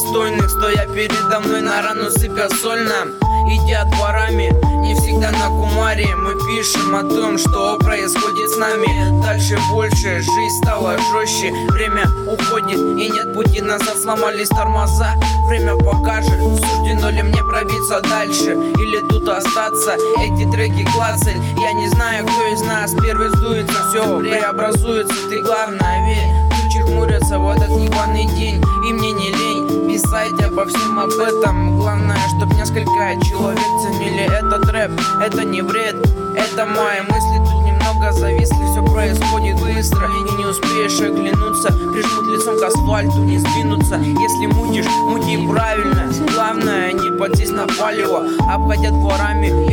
достойных, стоя передо мной на рану сыпя сольно. Идя дворами, не всегда на кумаре, мы пишем о том, что происходит с нами. Дальше больше, жизнь стала жестче, время уходит и нет пути назад, сломались тормоза. Время покажет, суждено ли мне пробиться дальше или тут остаться, эти треки клацать. Я не знаю, кто из нас первый сдуется, все преобразуется, ты главное верь. Тучи хмурятся в этот ебаный день, и мне не лень писать обо всем об этом. Главное, чтоб несколько человек ценили этот рэп. Это не бред, это мои мысли. Тут немного зависли, все происходит быстро, и не успеешь оглянуться. Прижмут лицом к асфальту, не сдвинуться. Если мутишь, мути правильно. Главное, не подсесть на палево. Обходя дворами